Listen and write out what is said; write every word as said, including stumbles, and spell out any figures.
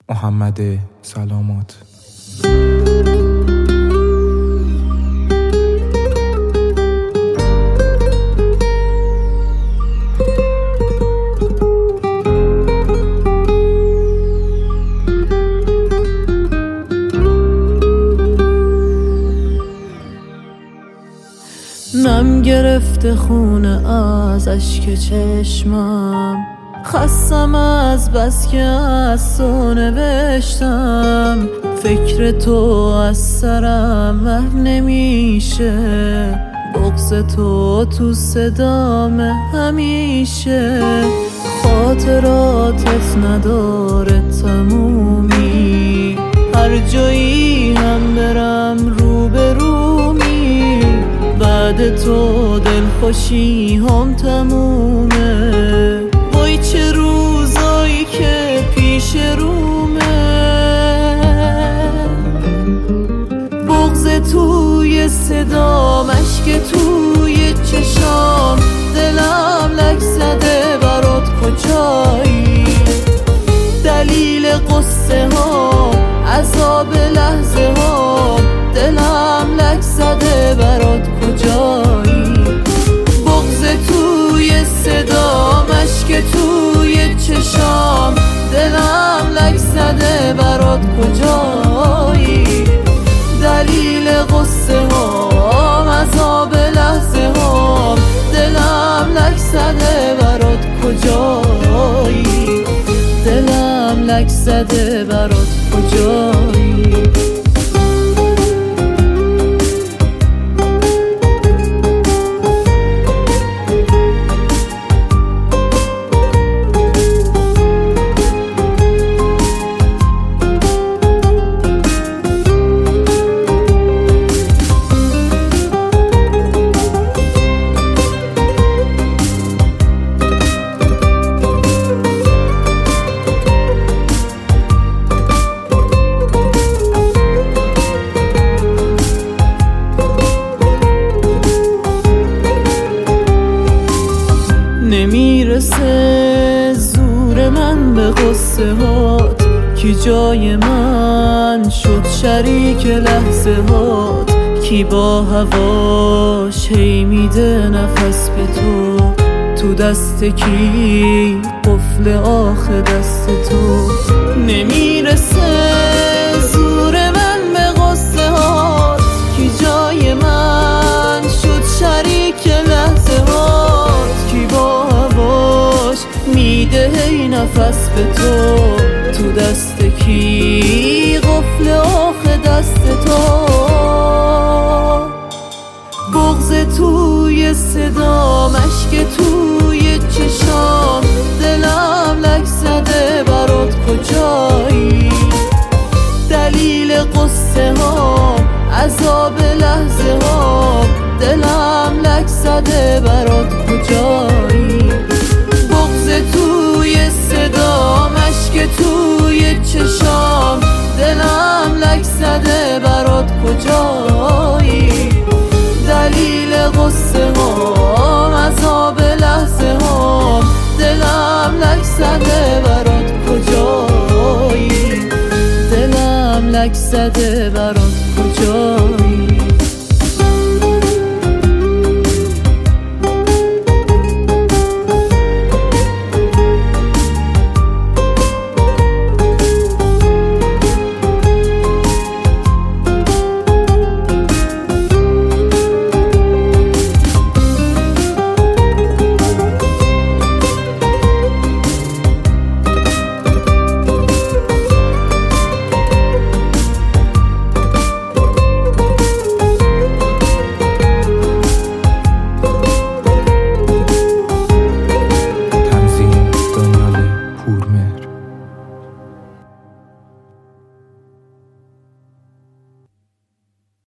محمد سلامات. نم گرفته خونه از اشک چشمم، خستم از بس که از تو نوشتم. فکر تو از سرم ور نمیشه، بغض تو تو صدام همیشه. خاطراتت نداره تمومی، هر جایی هم برم رو به رومی. بعد تو دلخوشی هم تمومه، وای چه روزایی که پیش رومه. بغض توی صدام، اشک توی چشام، دلم لک زده برات کجایی. دلیل قصه ها، عذاب لحظه ها، دلم لک زده برات کجایی. بغض توی صدام، اشک توی چشام، دلم لک زده برات کجایی. دلیل قصه ها، عذاب لحظه ها، دلم لک زده برات کجایی. دلم لک زده برات کجایی. نمیرسه زور من به قصه هات، کی جای من شد شریک لحظه هات. کی با هواش هی میده نفس به تو، تو دست کی قفل آخه دست تو. نمیرسه زور من به قصه هات، کی جای من شد شریک لحظه هات. کی با میده هی نفس به تو، تو دست کی قفل آخه دست تو. بغض توی صدام، اشک توی چشام، دلم لک زده برات کجایی. دلیل قصه ها، عذاب لحظه ها، دلم لک زده برات کجایی. توی صدام، اشک توی چشام، دلم لک زده برات کجایی. دلیل قصه ها، عذاب لحظه ها، دلم لک زده برات کجایی. دلم لک زده برات کجایی.